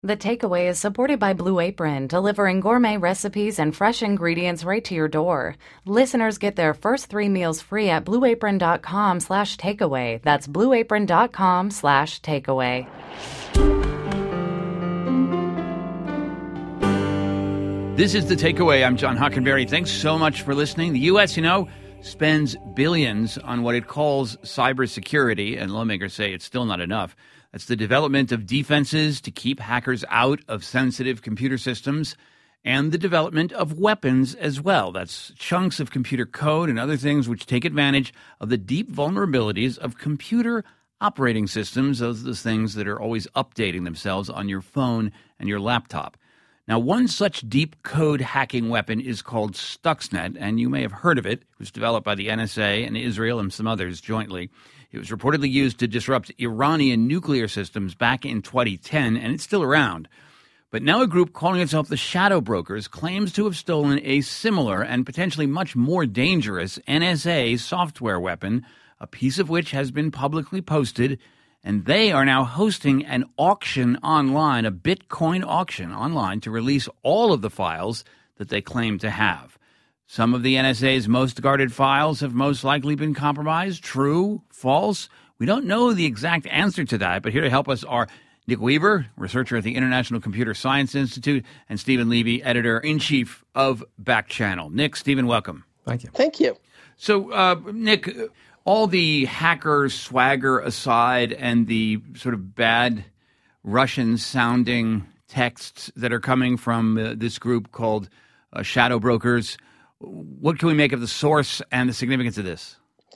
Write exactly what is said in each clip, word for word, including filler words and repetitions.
The Takeaway is supported by Blue Apron, delivering gourmet recipes and fresh ingredients right to your door. Listeners get their first three meals free at blueapron.com slash takeaway. That's blueapron.com slash takeaway. This is The Takeaway. I'm John Hockenberry. Thanks so much for listening. The U S, you know, spends billions on what it calls cybersecurity, and lawmakers say it's still not enough. That's the development of defenses to keep hackers out of sensitive computer systems and the development of weapons as well. That's chunks of computer code and other things which take advantage of the deep vulnerabilities of computer operating systems, those are those things that are always updating themselves on your phone and your laptop. Now, one such deep code hacking weapon is called Stuxnet, and you may have heard of it. It was developed by the N S A and Israel and some others jointly. It was reportedly used to disrupt Iranian nuclear systems back in twenty ten, and it's still around. But now a group calling itself the Shadow Brokers claims to have stolen a similar and potentially much more dangerous N S A software weapon, a piece of which has been publicly posted, and they are now hosting an auction online, a Bitcoin auction online, to release all of the files that they claim to have. Some of the N S A's most guarded files have most likely been compromised. True? False? We don't know the exact answer to that, but here to help us are Nick Weaver, researcher at the International Computer Science Institute, and Stephen Levy, editor-in-chief of Backchannel. Nick, Stephen, welcome. Thank you. Thank you. So, uh, Nick, all the hacker swagger aside and the sort of bad Russian-sounding texts that are coming from uh, this group called uh, Shadow Brokers, what can we make of the source and the significance of this?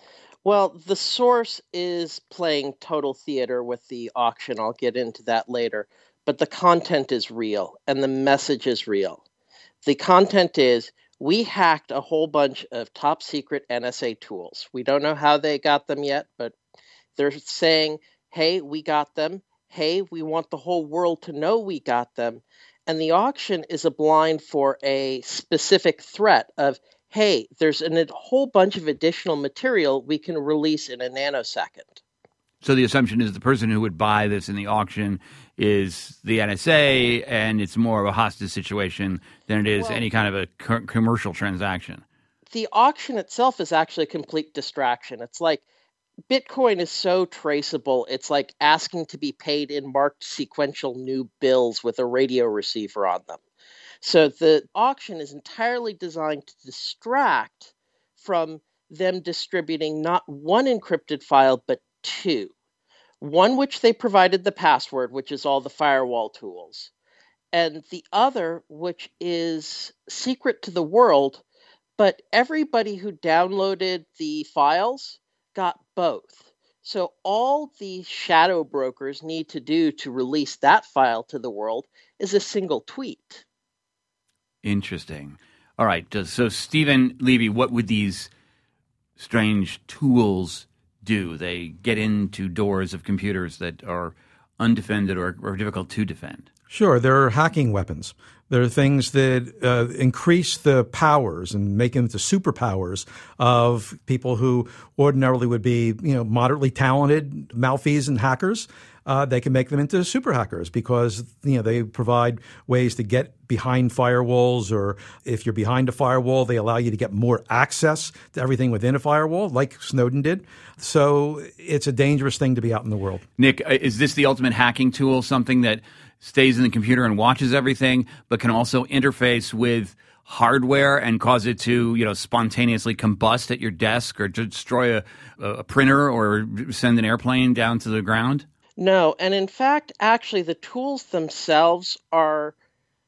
Well, the source is playing total theater with the auction. I'll get into that later. But the content is real, and the message is real. The content is, we hacked a whole bunch of top secret N S A tools. We don't know how they got them yet, but they're saying, hey, we got them. Hey, we want the whole world to know we got them. And the auction is a blind for a specific threat of, hey, there's an, a whole bunch of additional material we can release in a nanosecond. So the assumption is the person who would buy this in the auction is the N S A, and it's more of a hostage situation than it is well, any kind of a co- commercial transaction. The auction itself is actually a complete distraction. It's like Bitcoin is so traceable, it's like asking to be paid in marked sequential new bills with a radio receiver on them. So the auction is entirely designed to distract from them distributing not one encrypted file, but two. One which they provided the password, which is all the firewall tools, and the other which is secret to the world, but everybody who downloaded the files got both. So all the shadow brokers need to do to release that file to the world is a single tweet. Interesting. All right. So, Stephen Levy, what would these strange tools do? They get into doors of computers that are undefended or, or difficult to defend. Sure. There are hacking weapons. There are things that uh, increase the powers and make them into superpowers of people who ordinarily would be, you know, moderately talented malfeasant hackers. Uh, they can make them into super hackers because, you know, they provide ways to get behind firewalls, or if you're behind a firewall, they allow you to get more access to everything within a firewall, like Snowden did. So it's a dangerous thing to be out in the world. Nick, is this the ultimate hacking tool, something that stays in the computer and watches everything, but can also interface with hardware and cause it to, you know, spontaneously combust at your desk or to destroy a, a printer or send an airplane down to the ground? No, and in fact, actually, the tools themselves are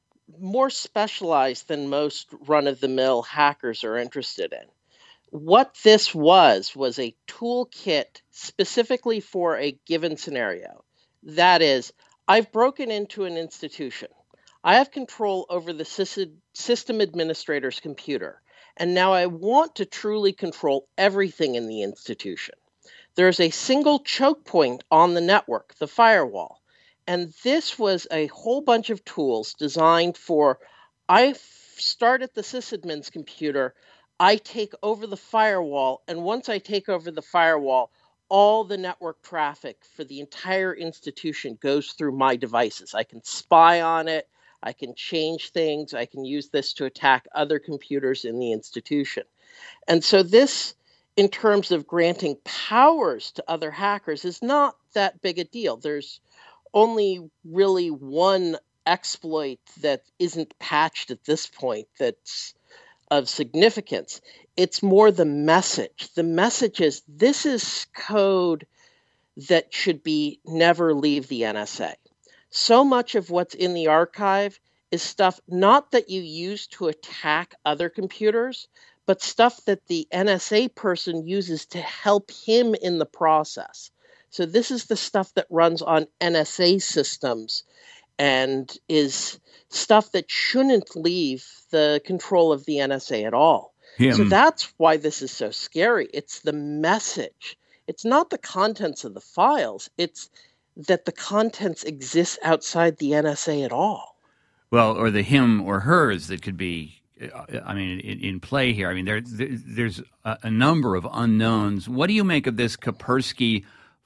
more specialized than most run-of-the-mill hackers are interested in. What this was, was a toolkit specifically for a given scenario. That is, I've broken into an institution. I have control over the system administrator's computer, and now I want to truly control everything in the institution. There's a single choke point on the network, the firewall. And this was a whole bunch of tools designed for, I start at the sysadmin's computer, I take over the firewall, and once I take over the firewall, all the network traffic for the entire institution goes through my devices. I can spy on it. I can change things. I can use this to attack other computers in the institution. And so this, in terms of granting powers to other hackers, is not that big a deal. There's only really one exploit that isn't patched at this point that's of significance. It's more the message. The message is, this is code that should be never leave the N S A. So much of what's in the archive is stuff not that you use to attack other computers, but stuff that the N S A person uses to help him in the process. So this is the stuff that runs on N S A systems and is stuff that shouldn't leave the control of the N S A at all. Him. So that's why this is so scary. It's the message. It's not the contents of the files. It's that the contents exist outside the N S A at all. Well, or the him or hers that could be, I mean, in, in play here. I mean, there, there there's a, a number of unknowns. What do you make of this Kaspersky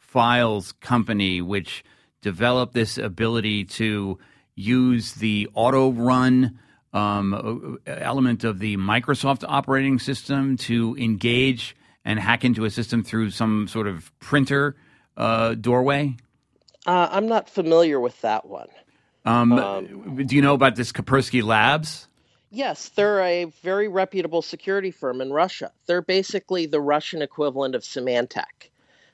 Files company, which developed this ability to use the auto run um, element of the Microsoft operating system to engage and hack into a system through some sort of printer uh, doorway? Uh, I'm not familiar with that one. Um, um, do you know about this Kaspersky Labs? Yes, they're a very reputable security firm in Russia. They're basically the Russian equivalent of Symantec.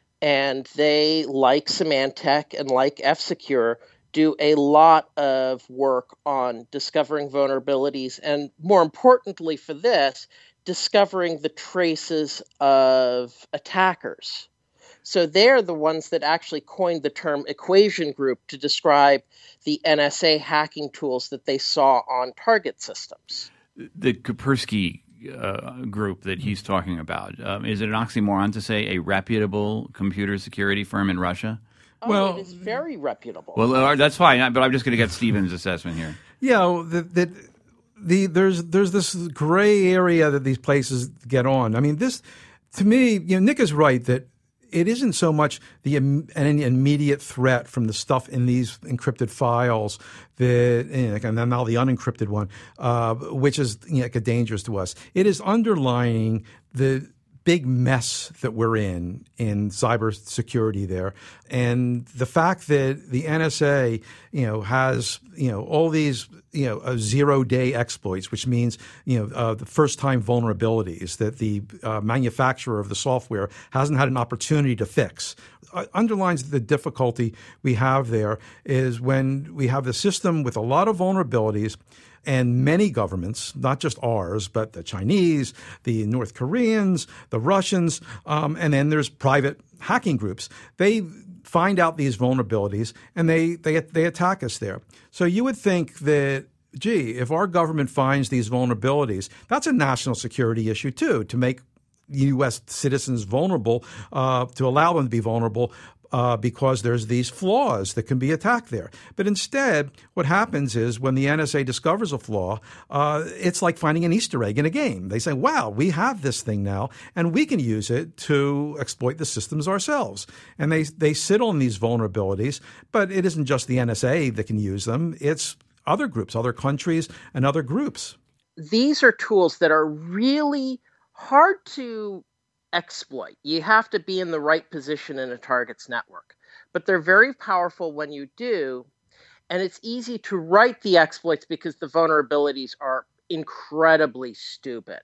And they, like Symantec and like F-Secure, do a lot of work on discovering vulnerabilities and, more importantly for this, discovering the traces of attackers. So they're the ones that actually coined the term equation group to describe the N S A hacking tools that they saw on target systems. The Kaspersky uh, group that he's talking about, um, is it an oxymoron to say a reputable computer security firm in Russia? Oh, well, it is very reputable. Well, uh, that's fine, but I'm just going to get Stephen's assessment here. Yeah, that the, the, there's there's this gray area that these places get on. I mean, this, to me, you know, Nick is right that it isn't so much the an immediate threat from the stuff in these encrypted files that, and now the unencrypted one, uh, which is, you know, dangerous to us. It is underlining the big mess that we're in in cybersecurity there, and the fact that the N S A, you know, has, you know, all these, you know, uh, zero-day exploits, which means, you know, uh, the first-time vulnerabilities that the uh, manufacturer of the software hasn't had an opportunity to fix, uh, underlines the difficulty we have there. Is when we have the system with a lot of vulnerabilities. And many governments, not just ours, but the Chinese, the North Koreans, the Russians, um, and then there's private hacking groups. They find out these vulnerabilities and they, they they attack us there. So you would think that, gee, if our government finds these vulnerabilities, that's a national security issue too, to make U S citizens vulnerable, uh, to allow them to be vulnerable. Uh, because there's these flaws that can be attacked there. But instead, what happens is when the N S A discovers a flaw, uh, it's like finding an Easter egg in a game. They say, wow, we have this thing now, and we can use it to exploit the systems ourselves. And they, they sit on these vulnerabilities, but it isn't just the N S A that can use them. It's other groups, other countries, and other groups. These are tools that are really hard to exploit. You have to be in the right position in a target's network. But they're very powerful when you do, and it's easy to write the exploits because the vulnerabilities are incredibly stupid.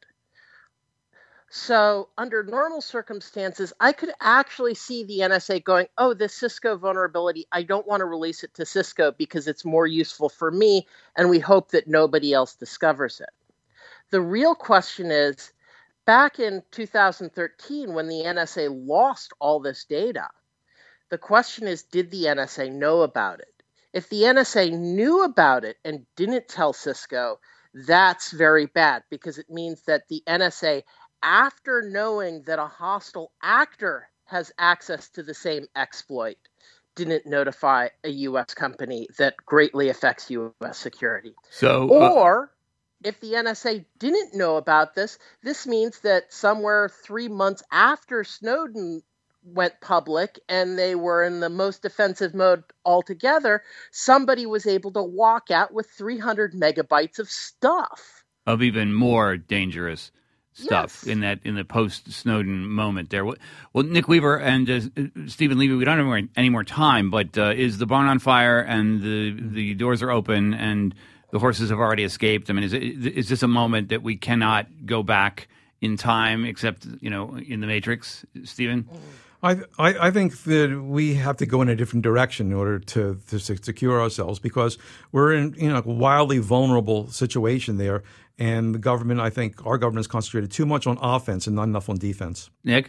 So under normal circumstances, I could actually see the N S A going, oh, this Cisco vulnerability, I don't want to release it to Cisco because it's more useful for me, and we hope that nobody else discovers it. The real question is, back in two thousand thirteen, when the N S A lost all this data, the question is, did the N S A know about it? If the N S A knew about it and didn't tell Cisco, that's very bad, because it means that the N S A, after knowing that a hostile actor has access to the same exploit, didn't notify a U S company that greatly affects U S security. So, uh- or if the N S A didn't know about this, this means that somewhere three months after Snowden went public and they were in the most defensive mode altogether, somebody was able to walk out with three hundred megabytes of stuff. Of even more dangerous stuff Yes. in that in the post-Snowden moment there. Well, Nick Weaver and uh, Stephen Levy, we don't have any, any more time, but uh, is the barn on fire and the the doors are open and the horses have already escaped? I mean, is it, is this a moment that we cannot go back in time except, you know, in the Matrix, Stephen? I, I I think that we have to go in a different direction in order to, to secure ourselves, because we're in, you know, a wildly vulnerable situation there. And the government, I think our government is concentrated too much on offense and not enough on defense. Nick?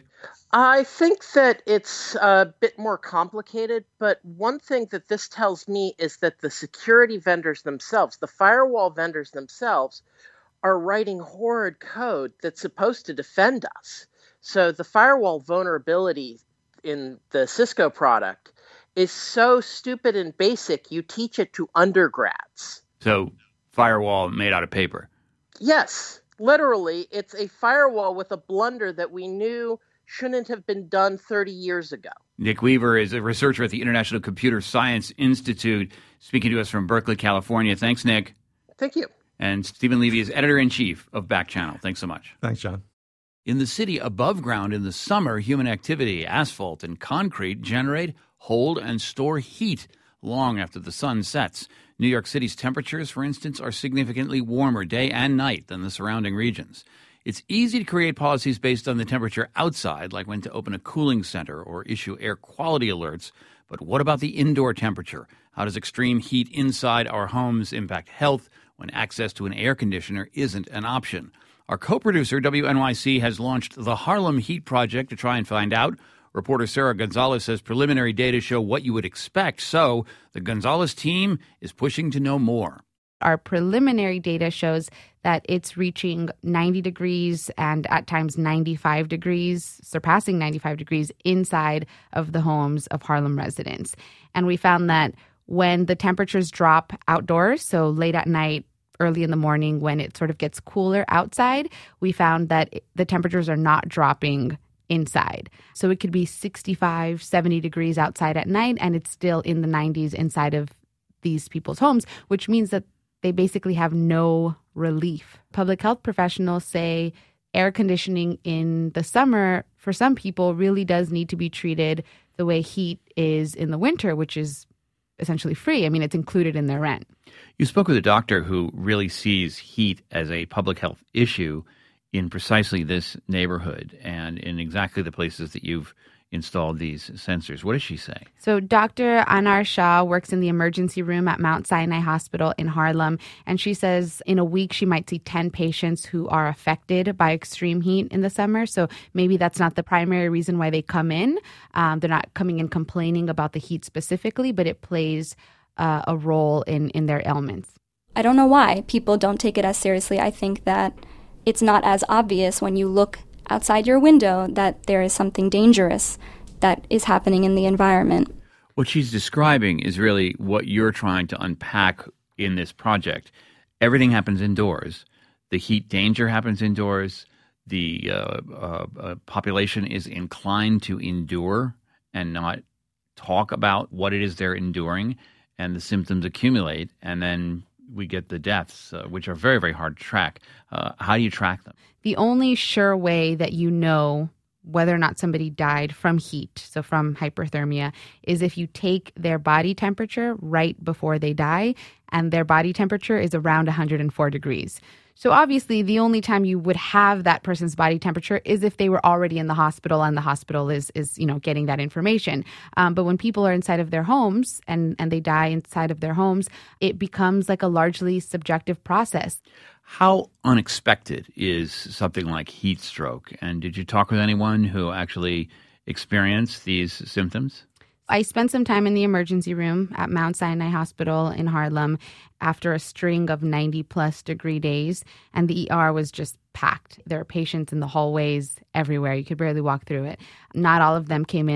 I think that it's a bit more complicated, but one thing that this tells me is that the security vendors themselves, the firewall vendors themselves, are writing horrid code that's supposed to defend us. So the firewall vulnerability in the Cisco product is so stupid and basic, you teach it to undergrads. So firewall made out of paper. Yes, literally, it's a firewall with a blunder that we knew shouldn't have been done thirty years ago. Nick Weaver is a researcher at the International Computer Science Institute, speaking to us from Berkeley, California. Thanks, Nick. Thank you. And Stephen Levy is editor-in-chief of Back Channel. Thanks so much. Thanks, John. In the city above ground in the summer, human activity, asphalt, and concrete generate, hold, and store heat long after the sun sets. New York City's temperatures, for instance, are significantly warmer day and night than the surrounding regions. It's easy to create policies based on the temperature outside, like when to open a cooling center or issue air quality alerts. But what about the indoor temperature? How does extreme heat inside our homes impact health when access to an air conditioner isn't an option? Our co-producer, W N Y C, has launched the Harlem Heat Project to try and find out. Reporter Sarah Gonzalez says preliminary data show what you would expect, so the Gonzalez team is pushing to know more. Our preliminary data shows that it's reaching ninety degrees and at times ninety-five degrees, surpassing ninety-five degrees inside of the homes of Harlem residents. And we found that when the temperatures drop outdoors, so late at night, early in the morning, when it sort of gets cooler outside, we found that the temperatures are not dropping inside. So it could be sixty-five, seventy degrees outside at night, and it's still in the nineties inside of these people's homes, which means that they basically have no relief. Public health professionals say air conditioning in the summer, for some people, really does need to be treated the way heat is in the winter, which is essentially free. I mean, it's included in their rent. You spoke with a doctor who really sees heat as a public health issue in precisely this neighborhood and in exactly the places that you've installed these sensors. What does she say? So Doctor Anar Shah works in the emergency room at Mount Sinai Hospital in Harlem, and she says in a week she might see ten patients who are affected by extreme heat in the summer. So maybe that's not the primary reason why they come in. Um, they're not coming in complaining about the heat specifically, but it plays uh, a role in, in their ailments. I don't know why people don't take it as seriously. I think that it's not as obvious when you look outside your window that there is something dangerous that is happening in the environment. What she's describing is really what you're trying to unpack in this project. Everything happens indoors. The heat danger happens indoors. The uh, uh, uh, population is inclined to endure and not talk about what it is they're enduring, and the symptoms accumulate, and then we get the deaths, uh, which are very, very hard to track. Uh, how do you track them? The only sure way that you know whether or not somebody died from heat, so from hyperthermia, is if you take their body temperature right before they die, and their body temperature is around one hundred four degrees. So obviously, the only time you would have that person's body temperature is if they were already in the hospital and the hospital is, is you know, getting that information. Um, but when people are inside of their homes and, and they die inside of their homes, it becomes like a largely subjective process. How unexpected is something like heat stroke? And did you talk with anyone who actually experienced these symptoms? I spent some time in the emergency room at Mount Sinai Hospital in Harlem after a string of ninety plus degree days, and the E R was just packed. There were patients in the hallways everywhere. You could barely walk through it. Not all of them came in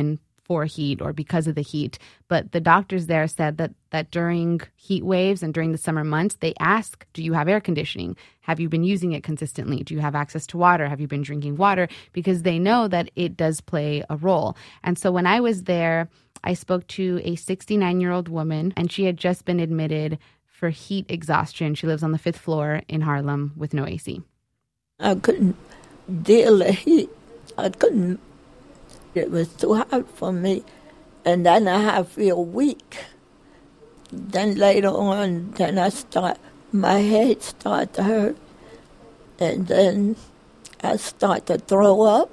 for heat or because of the heat. But the doctors there said that that during heat waves and during the summer months, they ask, do you have air conditioning? Have you been using it consistently? Do you have access to water? Have you been drinking water? Because they know that it does play a role. And so when I was there, I spoke to a sixty-nine-year-old woman, and she had just been admitted for heat exhaustion. She lives on the fifth floor in Harlem with no A C. I couldn't deal with the heat. I couldn't. It was too hard for me. And then I feel weak. Then later on, then I start, my head start to hurt. And then I start to throw up.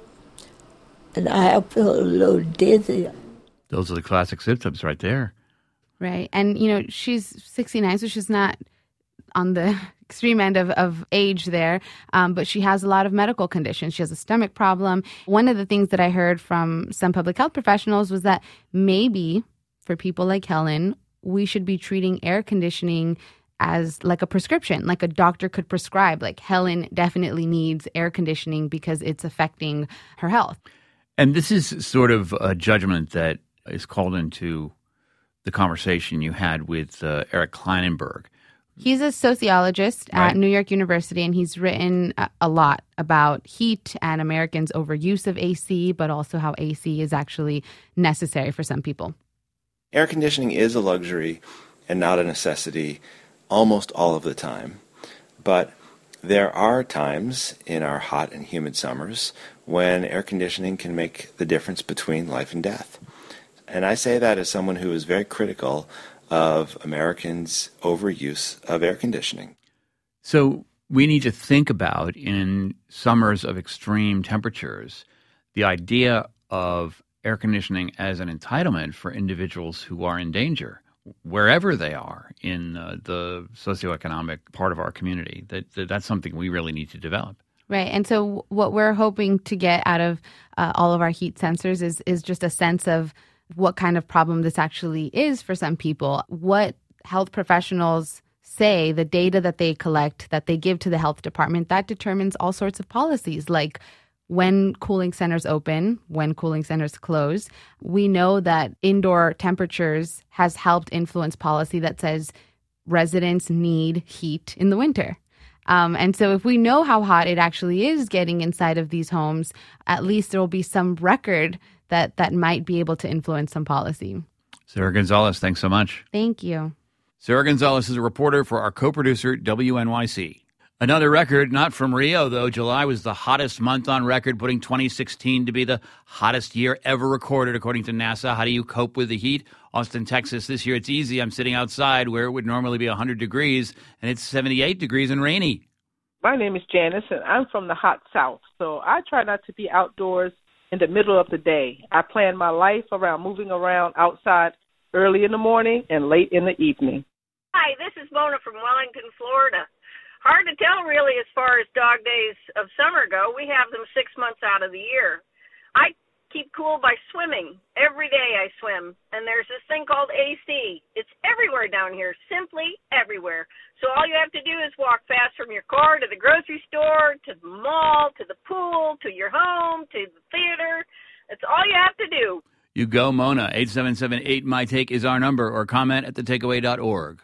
And I feel a little dizzy. Those are the classic symptoms right there. Right. And, you know, she's sixty-nine, so she's not on the extreme end of, of age there, um, but she has a lot of medical conditions. She has a stomach problem. One of the things that I heard from some public health professionals was that maybe for people like Helen, we should be treating air conditioning as like a prescription, like a doctor could prescribe, like Helen definitely needs air conditioning because it's affecting her health. And this is sort of a judgment that is called into the conversation you had with uh, Eric Kleinenberg. He's a sociologist Right. at New York University, and he's written a, a lot about heat and Americans' overuse of A C, but also how A C is actually necessary for some people. Air conditioning is a luxury and not a necessity almost all of the time. But there are times in our hot and humid summers when air conditioning can make the difference between life and death. And I say that as someone who is very critical of Americans' overuse of air conditioning. So we need to think about, in summers of extreme temperatures, the idea of air conditioning as an entitlement for individuals who are in danger, wherever they are in uh, the socioeconomic part of our community. That, that That's something we really need to develop. Right. And so what we're hoping to get out of uh, all of our heat sensors is is just a sense of what kind of problem this actually is for some people. What health professionals say, the data that they collect, that they give to the health department, that determines all sorts of policies, like when cooling centers open, when cooling centers close. We know that indoor temperatures has helped influence policy that says residents need heat in the winter. Um, and so if we know how hot it actually is getting inside of these homes, at least there will be some record that that might be able to influence some policy. Sarah Gonzalez, thanks so much. Thank you. Sarah Gonzalez is a reporter for our co-producer, W N Y C. Another record, not from Rio, though. July was the hottest month on record, putting twenty sixteen to be the hottest year ever recorded, according to NASA. How do you cope with the heat? Austin, Texas, this year it's easy. I'm sitting outside where it would normally be one hundred degrees, and it's seventy-eight degrees and rainy. My name is Janice, and I'm from the hot South, so I try not to be outdoors in the middle of the day. I plan my life around moving around outside early in the morning and late in the evening. Hi, this is Mona from Wellington, Florida. Hard to tell, really, as far as dog days of summer go. We have them six months out of the year. I keep cool by swimming. Every day I swim, and there's this thing called A C. It's everywhere down here, simply everywhere. So all you have to do is walk fast from your car to the grocery store, to the mall, to the pool, to your home, to the theater. That's all you have to do. You go, Mona. eight seven seven eight my take is our number, or comment at the takeaway dot org.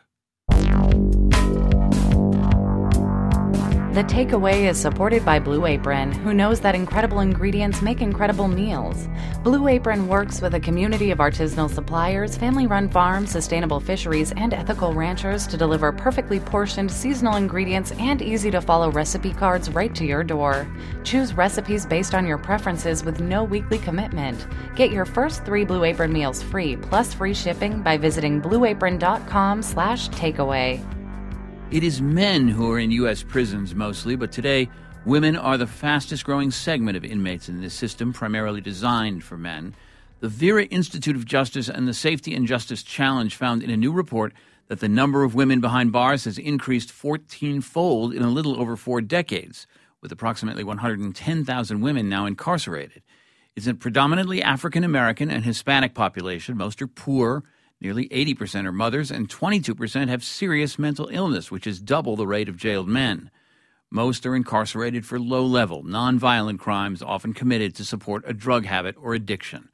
The Takeaway is supported by Blue Apron, who knows that incredible ingredients make incredible meals. Blue Apron works with a community of artisanal suppliers, family-run farms, sustainable fisheries, and ethical ranchers to deliver perfectly portioned seasonal ingredients and easy-to-follow recipe cards right to your door. Choose recipes based on your preferences with no weekly commitment. Get your first three Blue Apron meals free, plus free shipping by visiting blue apron dot com slash takeaway. It is men who are in U S prisons mostly, but today, women are the fastest growing segment of inmates in this system, primarily designed for men. The Vera Institute of Justice and the Safety and Justice Challenge found in a new report that the number of women behind bars has increased fourteen-fold in a little over four decades, with approximately one hundred ten thousand women now incarcerated. It's a predominantly African American and Hispanic population. Most are poor. Nearly eighty percent are mothers, and twenty-two percent have serious mental illness, which is double the rate of jailed men. Most are incarcerated for low-level, nonviolent crimes often committed to support a drug habit or addiction.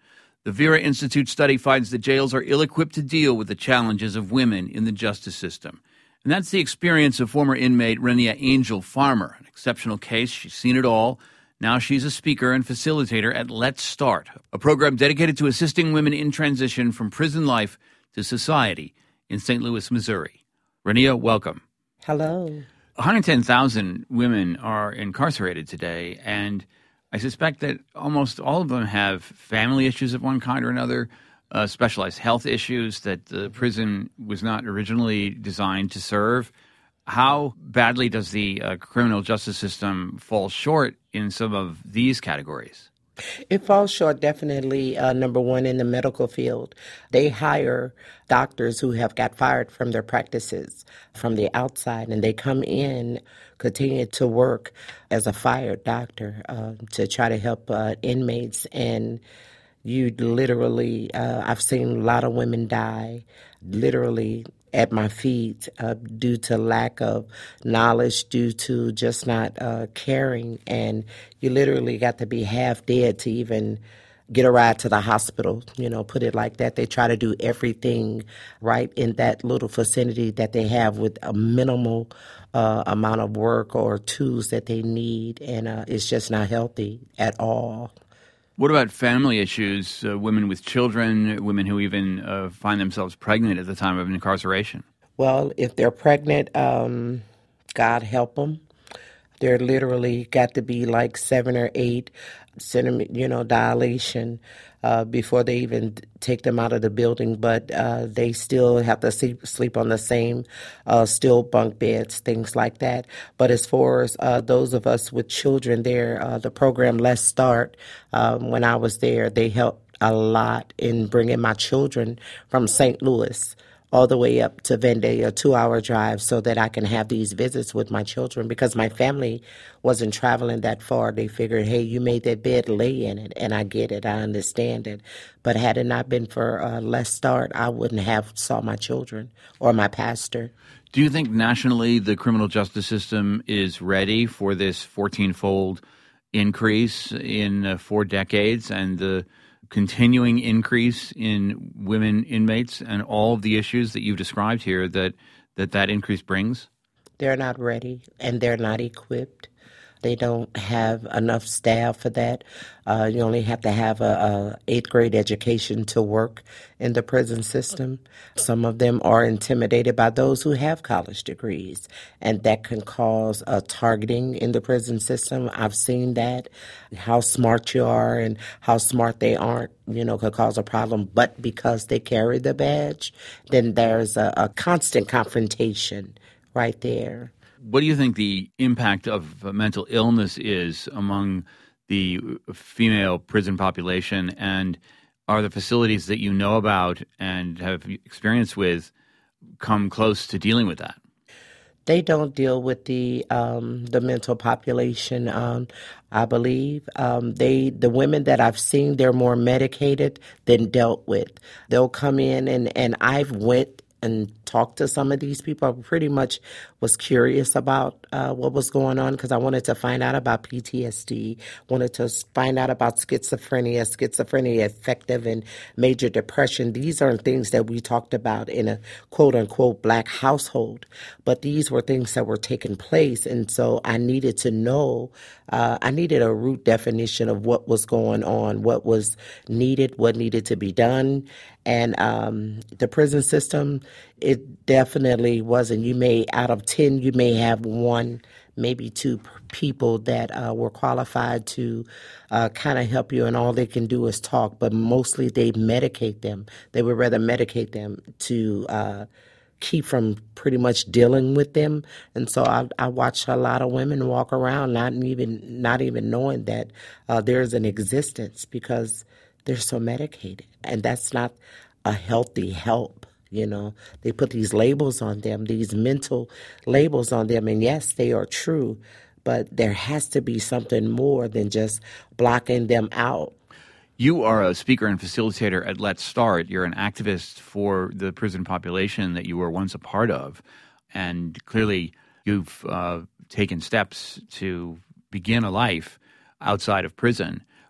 The Vera Institute study finds that jails are ill-equipped to deal with the challenges of women in the justice system. And that's the experience of former inmate Renia Angel Farmer, an exceptional case. She's seen it all. Now she's a speaker and facilitator at Let's Start, a program dedicated to assisting women in transition from prison life to society in Saint Louis, Missouri. Renia, welcome. Hello. one hundred ten thousand women are incarcerated today, and I suspect that almost all of them have family issues of one kind or another, uh, specialized health issues that the prison was not originally designed to serve. How badly does the uh, criminal justice system fall short in some of these categories? It falls short, definitely, uh, number one, in the medical field. They hire doctors who have got fired from their practices from the outside, and they come in, continue to work as a fired doctor uh, to try to help uh, inmates. And you literally, uh, I've seen a lot of women die, literally at my feet uh, due to lack of knowledge, due to just not uh, caring. And you literally got to be half dead to even get a ride to the hospital, you know, put it like that. They try to do everything right in that little vicinity that they have with a minimal uh, amount of work or tools that they need. And uh, it's just not healthy at all. What about family issues, uh, women with children, women who even uh, find themselves pregnant at the time of incarceration? Well, if they're pregnant, um, God help them. They're literally got to be like seven or eight centimeter, you know, dilation uh, before they even take them out of the building. But uh, they still have to sleep, sleep on the same uh, still bunk beds, things like that. But as far as uh, those of us with children there, uh, the program Let's Start, um, when I was there, they helped a lot in bringing my children from Saint Louis all the way up to Vendée, a two-hour drive, so that I can have these visits with my children, because my family wasn't traveling that far. They figured, hey, you made that bed, lay in it, and I get it, I understand it. But had it not been for uh, Let's Start, I wouldn't have saw my children or my pastor. Do you think nationally the criminal justice system is ready for this fourteen-fold increase in uh, four decades and the continuing increase in women inmates and all of the issues that you've described here that that, that increase brings? They're not ready, and they're not equipped. They don't have enough staff for that. Uh, you only have to have a, a eighth grade education to work in the prison system. Some of them are intimidated by those who have college degrees, and that can cause a targeting in the prison system. I've seen that. How smart you are and how smart they aren't, you know, could cause a problem. But because they carry the badge, then there's a, a constant confrontation right there. What do you think the impact of mental illness is among the female prison population, and are the facilities that you know about and have experience with come close to dealing with that? They don't deal with the um, the mental population, um, I believe. Um, they the women that I've seen, they're more medicated than dealt with. They'll come in, and, and I've went and talked to some of these people. I pretty much was curious about uh, what was going on, because I wanted to find out about P T S D, wanted to find out about schizophrenia, schizophrenia affective and major depression. These aren't things that we talked about in a quote-unquote black household, but these were things that were taking place. And so I needed to know, uh, I needed a root definition of what was going on, what was needed, what needed to be done. And um, the prison system, it definitely wasn't. You may, out of ten, you may have one, maybe two people that uh, were qualified to uh, kind of help you, and all they can do is talk. But mostly they medicate them. They would rather medicate them to uh, keep from pretty much dealing with them. And so I, I watch a lot of women walk around not even not even knowing that uh, there's an existence, because they're so medicated. And that's not a healthy help. You know, they put these labels on them, these mental labels on them. And yes, they are true, but there has to be something more than just blocking them out. You are a speaker and facilitator at Let's Start. You're an activist for the prison population that you were once a part of. And clearly you've uh, taken steps to begin a life outside of prison.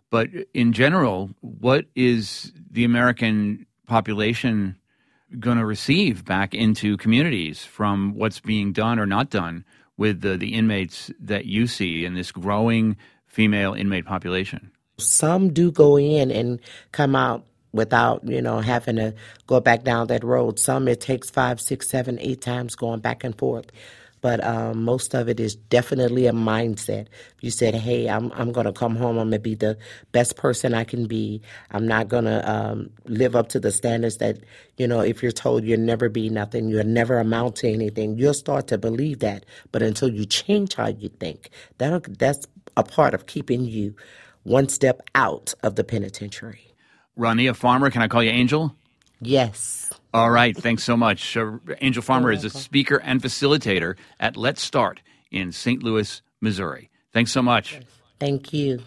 But in general, what is the American population going to receive back into communities from what's being done or not done with the, the inmates that you see in this growing female inmate population? Some do go in and come out without, you know, having to go back down that road. Some it takes five, six, seven, eight times going back and forth. But um, most of it is definitely a mindset. You said, hey, I'm I'm going to come home. I'm going to be the best person I can be. I'm not going to um, live up to the standards that, you know, if you're told you'll never be nothing, you'll never amount to anything, you'll start to believe that. But until you change how you think, that that's a part of keeping you one step out of the penitentiary. Rania Farmer, can I call you Angel? Yes. All right. Thanks so much. Uh, Angel Farmer is a speaker and facilitator at Let's Start in Saint Louis, Missouri. Thanks so much. Thank you.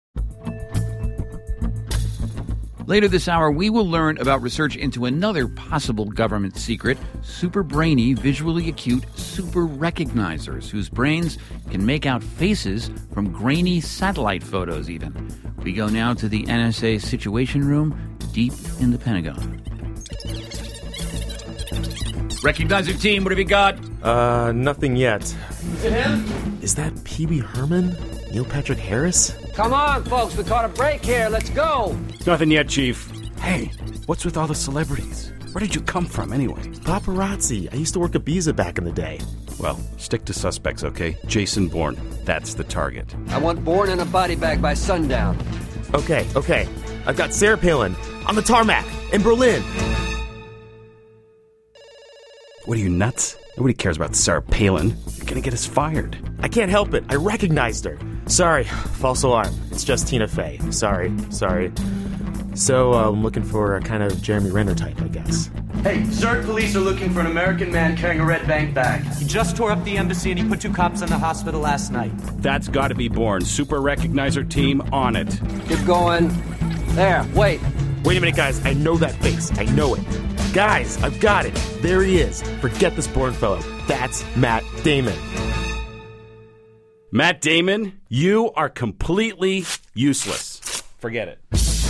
Later this hour, we will learn about research into another possible government secret, super brainy, visually acute super recognizers whose brains can make out faces from grainy satellite photos even. We go now to the N S A Situation Room deep in the Pentagon. Recognizer team, what have you got? Uh, nothing yet. Is it him? Is that Pee Wee Herman? Neil Patrick Harris? Come on, folks, we caught a break here. Let's go. Nothing yet, Chief. Hey, what's with all the celebrities? Where did you come from, anyway? Paparazzi. I used to work at Visa back in the day. Well, stick to suspects, okay? Jason Bourne. That's the target. I want Bourne in a body bag by sundown. Okay, okay. I've got Sarah Palin on the tarmac in Berlin. What are you, nuts? Nobody cares about Sarah Palin. You're gonna get us fired. I can't help it. I recognized her. Sorry, false alarm. It's just Tina Fey. Sorry, sorry. So, uh, I'm looking for a kind of Jeremy Renner type, I guess. Hey, Zurich police are looking for an American man carrying a red bank bag. He just tore up the embassy and he put two cops in the hospital last night. That's gotta be Bourne. Super Recognizer team on it. Keep going. There, wait. Wait a minute, guys. I know that face. I know it. Guys, I've got it. There he is. Forget this Bourne fellow. That's Matt Damon. Matt Damon, you are completely useless. Forget it.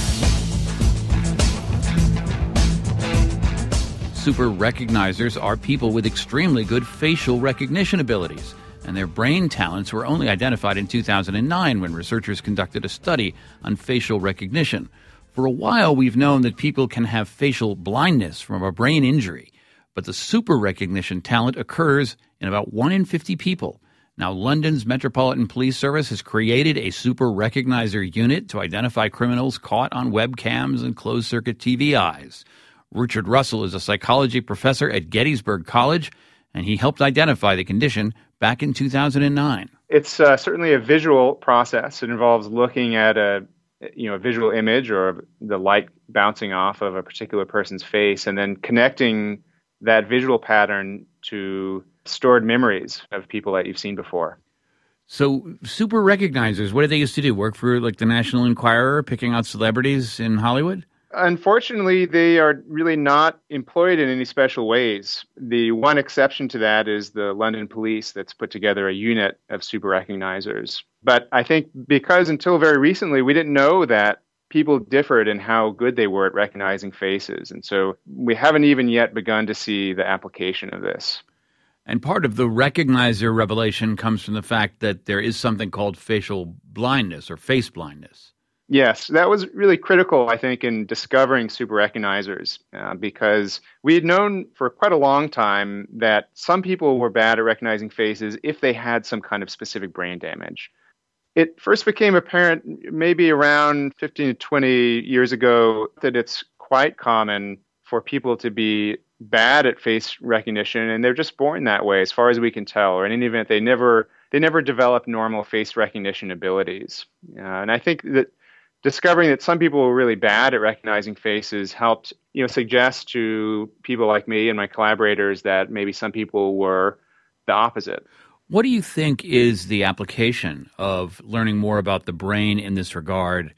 Super recognizers are people with extremely good facial recognition abilities, and their brain talents were only identified in two thousand nine when researchers conducted a study on facial recognition. For a while, we've known that people can have facial blindness from a brain injury, but the super recognition talent occurs in about one in fifty people. Now, London's Metropolitan Police Service has created a super recognizer unit to identify criminals caught on webcams and closed-circuit T V Is. Richard Russell is a psychology professor at Gettysburg College, and he helped identify the condition back in two thousand nine. It's uh, certainly a visual process. It involves looking at a you know, a visual image or the light bouncing off of a particular person's face and then connecting that visual pattern to stored memories of people that you've seen before. So super recognizers, what did they used to do? Work for like the National Enquirer, picking out celebrities in Hollywood? Unfortunately, they are really not employed in any special ways. The one exception to that is the London police that's put together a unit of super recognizers. But I think because until very recently, we didn't know that people differed in how good they were at recognizing faces. And so we haven't even yet begun to see the application of this. And part of the recognizer revelation comes from the fact that there is something called facial blindness or face blindness. Yes, that was really critical, I think, in discovering super recognizers, uh, because we had known for quite a long time that some people were bad at recognizing faces if they had some kind of specific brain damage. It first became apparent maybe around fifteen to twenty years ago that it's quite common for people to be bad at face recognition, and they're just born that way, as far as we can tell, or in any event, they never they never develop normal face recognition abilities. Uh, and I think that discovering that some people were really bad at recognizing faces helped, you know, suggest to people like me and my collaborators that maybe some people were the opposite. What do you think is the application of learning more about the brain in this regard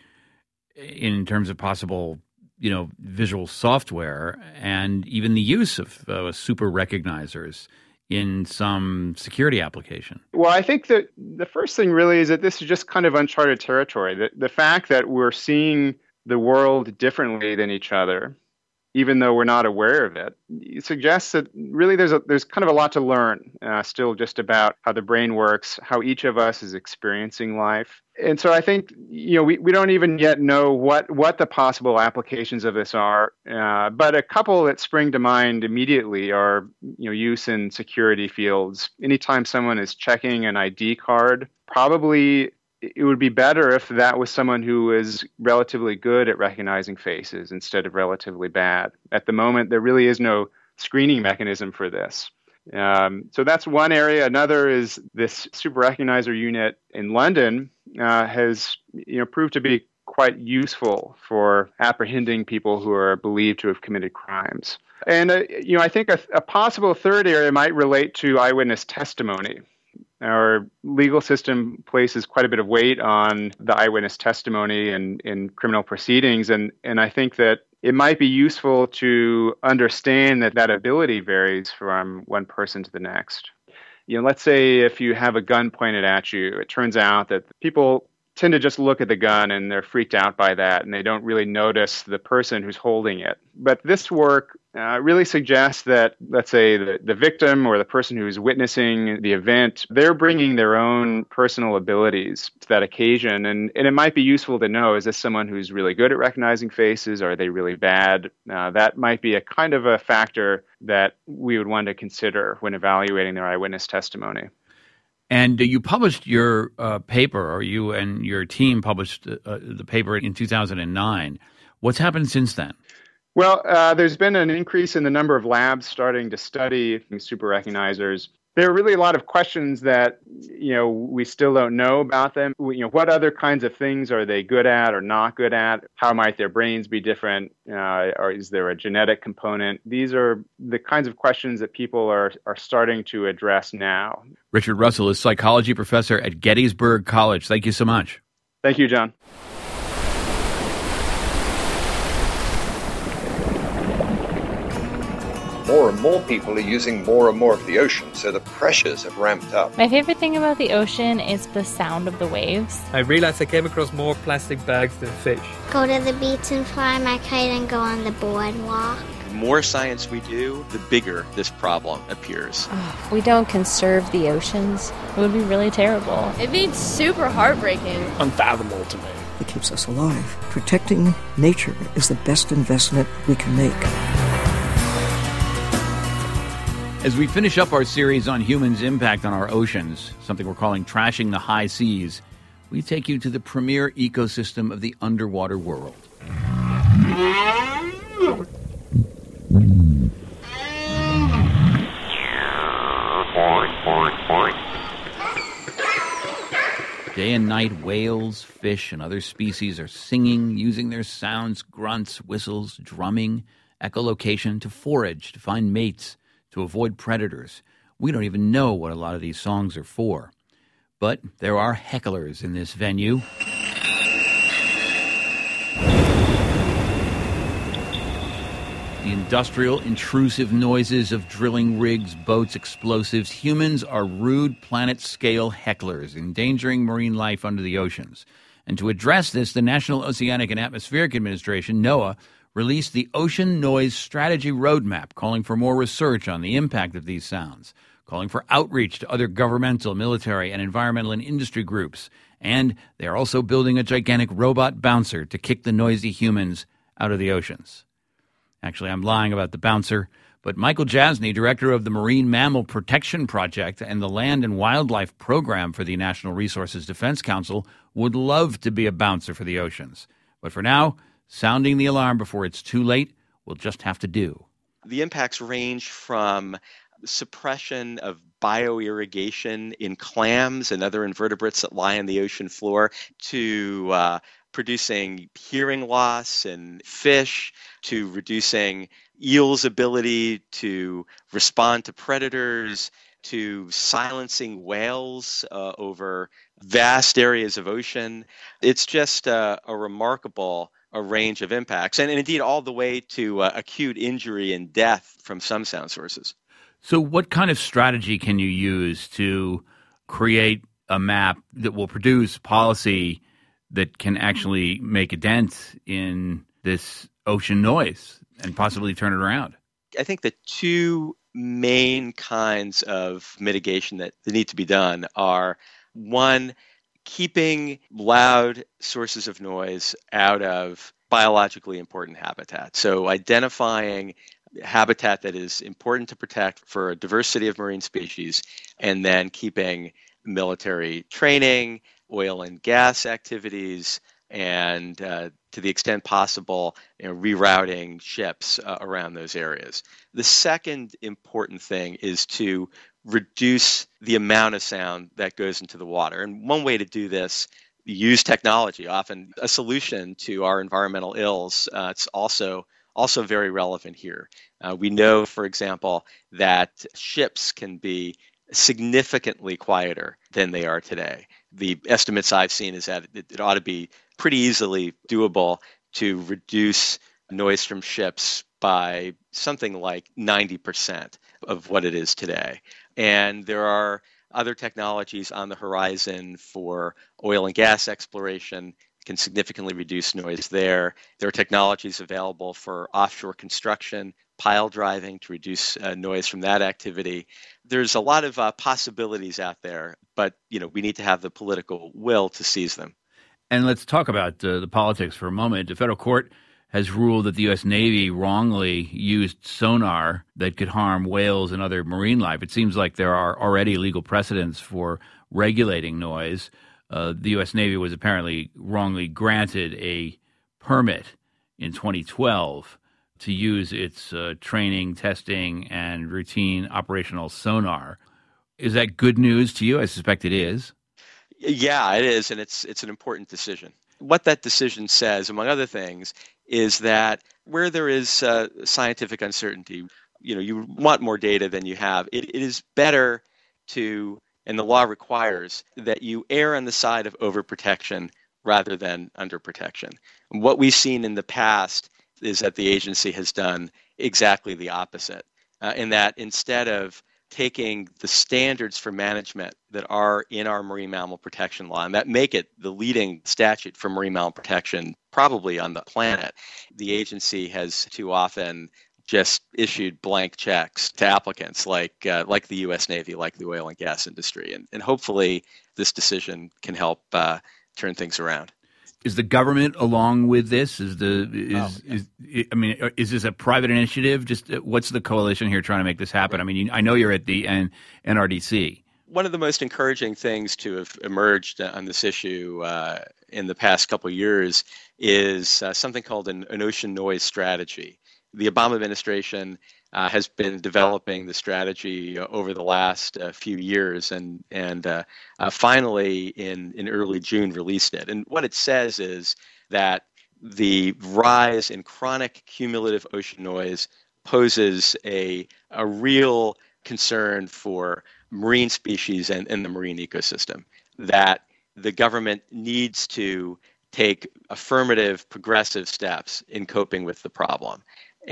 in terms of possible, you know, visual software and even the use of uh, super recognizers in some security application? Well, I think that the first thing really is that this is just kind of uncharted territory. The, the fact that we're seeing the world differently than each other, even though we're not aware of it, it suggests that really there's a, there's kind of a lot to learn uh, still just about how the brain works, how each of us is experiencing life. And so I think, you know, we, we don't even yet know what, what the possible applications of this are. Uh, but a couple that spring to mind immediately are, you know, use in security fields. Anytime someone is checking an I D card, probably it would be better if that was someone who is relatively good at recognizing faces instead of relatively bad. At the moment, there really is no screening mechanism for this. Um, so that's one area. Another is this super recognizer unit in London uh, has, you know, proved to be quite useful for apprehending people who are believed to have committed crimes. And, uh, you know, I think a, a possible third area might relate to eyewitness testimony. Our legal system places quite a bit of weight on the eyewitness testimony in, in criminal proceedings, and, and I think that it might be useful to understand that that ability varies from one person to the next. You know, let's say if you have a gun pointed at you, it turns out that people tend to just look at the gun and they're freaked out by that and they don't really notice the person who's holding it. But this work uh, really suggests that, let's say, the, the victim or the person who's witnessing the event, they're bringing their own personal abilities to that occasion. And, and it might be useful to know, is this someone who's really good at recognizing faces? Are they really bad? Uh, that might be a kind of a factor that we would want to consider when evaluating their eyewitness testimony. And you published your uh, paper, or you and your team published uh, the paper in two thousand nine. What's happened since then? Well, uh, there's been an increase in the number of labs starting to study super recognizers. There are really a lot of questions that, you know, we still don't know about them. You know, what other kinds of things are they good at or not good at? How might their brains be different? Uh, or is there a genetic component? These are the kinds of questions that people are, are starting to address now. Richard Russell is psychology professor at Gettysburg College. Thank you so much. Thank you, John. More and more people are using more and more of the ocean, so the pressures have ramped up. My favorite thing about the ocean is the sound of the waves. I realized I came across more plastic bags than fish. Go to the beach and fly my kite and go on the boardwalk. The more science we do, the bigger this problem appears. Oh, if we don't conserve the oceans, it would be really terrible. It'd be super heartbreaking. Unfathomable to me. It keeps us alive. Protecting nature is the best investment we can make. As we finish up our series on humans' impact on our oceans, something we're calling Trashing the High Seas, we take you to the premier ecosystem of the underwater world. Day and night, whales, fish, and other species are singing, using their sounds, grunts, whistles, drumming, echolocation to forage, to find mates, to avoid predators. We don't even know what a lot of these songs are for. But there are hecklers in this venue. The industrial, intrusive noises of drilling rigs, boats, explosives. Humans are rude planet-scale hecklers, endangering marine life under the oceans. And to address this, the National Oceanic and Atmospheric Administration, NOAA, released the Ocean Noise Strategy Roadmap, calling for more research on the impact of these sounds, calling for outreach to other governmental, military, and environmental and industry groups. And they're also building a gigantic robot bouncer to kick the noisy humans out of the oceans. Actually, I'm lying about the bouncer, but Michael Jasny, director of the Marine Mammal Protection Project and the Land and Wildlife Program for the National Resources Defense Council, would love to be a bouncer for the oceans. But for now, sounding the alarm before it's too late will just have to do. The impacts range from suppression of bioirrigation in clams and other invertebrates that lie on the ocean floor to uh, producing hearing loss in fish, to reducing eels' ability to respond to predators, to silencing whales uh, over vast areas of ocean. It's just uh, a remarkable a range of impacts, and, and indeed all the way to uh, acute injury and death from some sound sources. So what kind of strategy can you use to create a map that will produce policy that can actually make a dent in this ocean noise and possibly turn it around? I think the two main kinds of mitigation that, that need to be done are, one, keeping loud sources of noise out of biologically important habitat. So identifying habitat that is important to protect for a diversity of marine species, and then keeping military training, oil and gas activities, and uh, to the extent possible, you know, rerouting ships uh, around those areas. The second important thing is to reduce the amount of sound that goes into the water. And one way to do this, use technology, often a solution to our environmental ills. Uh, it's also also very relevant here. Uh, we know, for example, that ships can be significantly quieter than they are today. The estimates I've seen is that it, it ought to be pretty easily doable to reduce noise from ships by something like ninety percent of what it is today. And there are other technologies on the horizon for oil and gas exploration, can significantly reduce noise there. There are technologies available for offshore construction, pile driving to reduce uh, noise from that activity. There's a lot of uh, possibilities out there, but you know we need to have the political will to seize them. And let's talk about uh, the politics for a moment. The federal court has ruled that the U S Navy wrongly used sonar that could harm whales and other marine life. It seems like there are already legal precedents for regulating noise. Uh, the U S Navy was apparently wrongly granted a permit in twenty twelve to use its uh, training, testing, and routine operational sonar. Is that good news to you? I suspect it is. Yeah, it is, and it's it's an important decision. What that decision says, among other things, is that where there is uh, scientific uncertainty, you know, you want more data than you have. It, it is better to, and the law requires, that you err on the side of overprotection rather than underprotection. And what we've seen in the past is that the agency has done exactly the opposite, uh, in that instead of taking the standards for management that are in our marine mammal protection law and that make it the leading statute for marine mammal protection probably on the planet, the agency has too often just issued blank checks to applicants like uh, like the U S Navy, like the oil and gas industry. And, and hopefully this decision can help uh, turn things around. Is the government along with this? Is the is, Oh, yeah. is I mean, is this a private initiative? Just uh, what's the coalition here trying to make this happen? I mean, you, I know you're at the N- N R D C. One of the most encouraging things to have emerged on this issue uh, in the past couple of years is uh, something called an, an ocean noise strategy. The Obama administration uh, has been developing the strategy uh, over the last uh, few years, and and uh, uh, finally in in early June released it. And what it says is that the rise in chronic cumulative ocean noise poses a a real concern for marine species and, and the marine ecosystem. That the government needs to take affirmative, progressive steps in coping with the problem.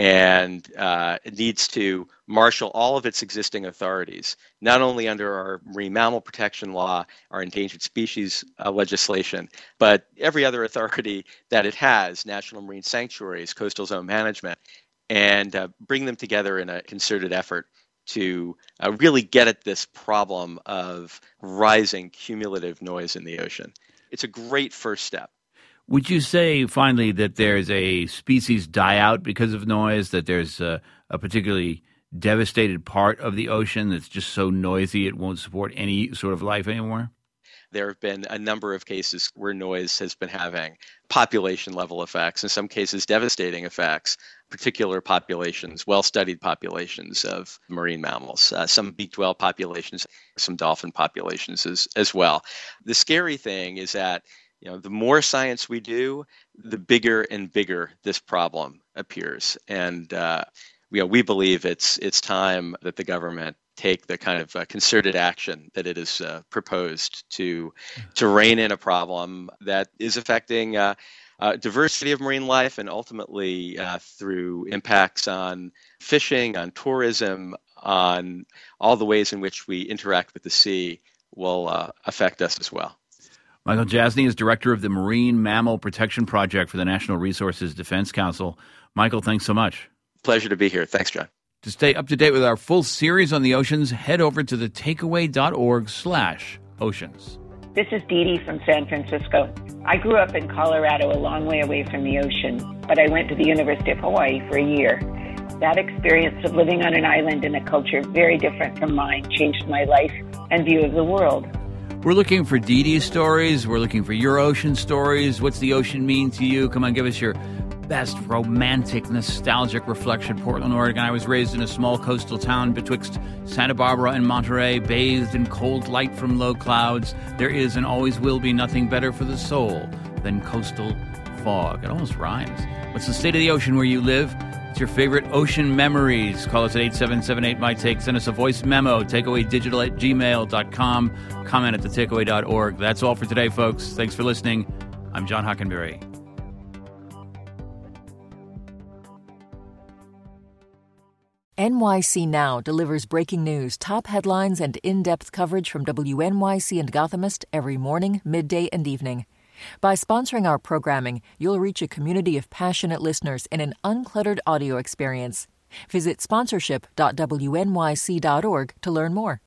And uh, it needs to marshal all of its existing authorities, not only under our marine mammal protection law, our endangered species uh, legislation, but every other authority that it has, national marine sanctuaries, coastal zone management, and uh, bring them together in a concerted effort to uh, really get at this problem of rising cumulative noise in the ocean. It's a great first step. Would you say, finally, that there's a species die out because of noise, that there's a, a particularly devastated part of the ocean that's just so noisy it won't support any sort of life anymore? There have been a number of cases where noise has been having population-level effects, in some cases devastating effects, particular populations, well-studied populations of marine mammals, uh, some beaked whale populations, some dolphin populations as, as well. The scary thing is that You know, the more science we do, the bigger and bigger this problem appears. And uh, you know, we believe it's it's time that the government take the kind of uh, concerted action that it has uh, proposed to to rein in a problem that is affecting uh, uh, diversity of marine life and ultimately uh, through impacts on fishing, on tourism, on all the ways in which we interact with the sea will uh, affect us as well. Michael Jasny is director of the Marine Mammal Protection Project for the National Resources Defense Council. Michael, thanks so much. Pleasure to be here. Thanks, John. To stay up to date with our full series on the oceans, head over to the takeaway.org slash oceans. This is Dee Dee from San Francisco. I grew up in Colorado, a long way away from the ocean, but I went to the University of Hawaii for a year. That experience of living on an island in a culture very different from mine changed my life and view of the world. We're looking for Dee Dee's stories. We're looking for your ocean stories. What's the ocean mean to you? Come on, give us your best romantic, nostalgic reflection. Portland, Oregon. I was raised in a small coastal town betwixt Santa Barbara and Monterey, bathed in cold light from low clouds. There is and always will be nothing better for the soul than coastal fog. It almost rhymes. What's the state of the ocean where you live? What's your favorite ocean memories? Call us at eight seven seven eight, M Y Take. Send us a voice memo, takeawaydigital at gmail dot com. Comment at the takeaway dot org. That's all for today, folks. Thanks for listening. I'm John Hockenberry. N Y C Now delivers breaking news, top headlines, and in-depth coverage from W N Y C and Gothamist every morning, midday, and evening. By sponsoring our programming, you'll reach a community of passionate listeners in an uncluttered audio experience. Visit sponsorship dot W N Y C dot org to learn more.